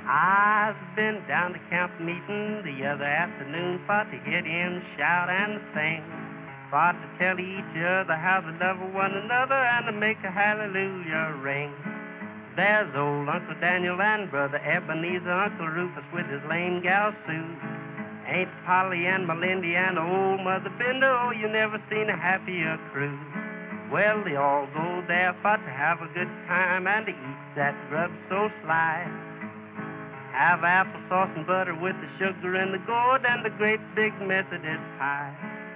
I've been down to camp meeting the other afternoon for to hear them shout and sing, for to tell each other how they love one another and to make a hallelujah ring. There's old Uncle Daniel and Brother Ebenezer, Uncle Rufus with his lame gal Sue, Aunt Polly and Melindy and old Mother Bender. Oh, you never seen a happier crew. Well, they all go there for to have a good time and to eat that grub so sly. Have applesauce and butter with the sugar and the gourd and the great big Methodist pie.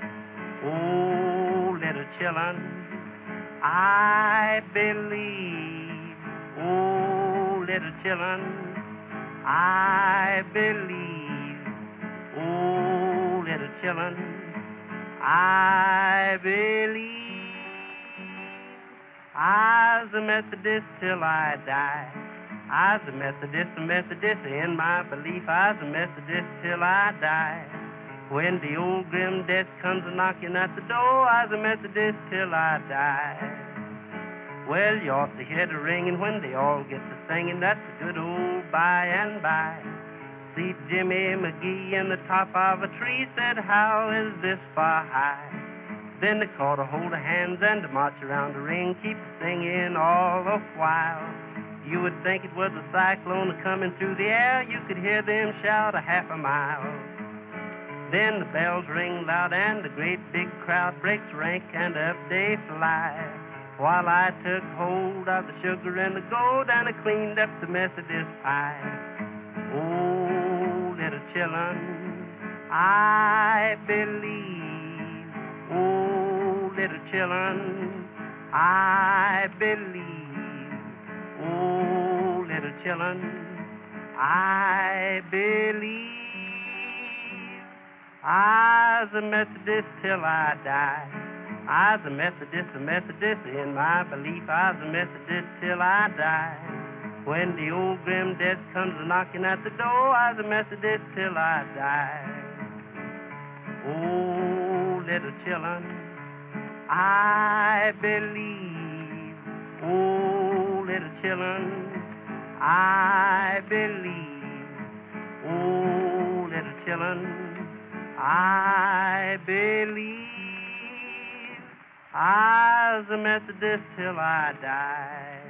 Oh, little children, I believe. Oh, little children, I believe. Oh, little children, I believe. I's a Methodist till I die. I's a Methodist in my belief. I's a Methodist till I die. When the old grim death comes a knocking at the door, I's a Methodist till I die. Well, you ought to hear the ringing when they all get to singing. That's a good old by and by. See Jimmy McGee in the top of a tree said, "How is this far high?" Then they caught a hold of hands and to march around the ring, keep singing all the while. You would think it was a cyclone coming through the air. You could hear them shout a half a mile. Then the bells ring loud and the great big crowd breaks rank and up they fly, while I took hold of the sugar and the gold and I cleaned up the Methodist pie. Oh, little children, I believe. Oh, little children, I believe. Oh, little children, I believe. I's a Methodist till I die. I's a Methodist in my belief. I's a Methodist till I die. When the old grim death comes knocking at the door, I's a Methodist till I die. Oh, little children, I believe. Oh, little children, I believe. Oh, little children, I believe. I's a Methodist till I die.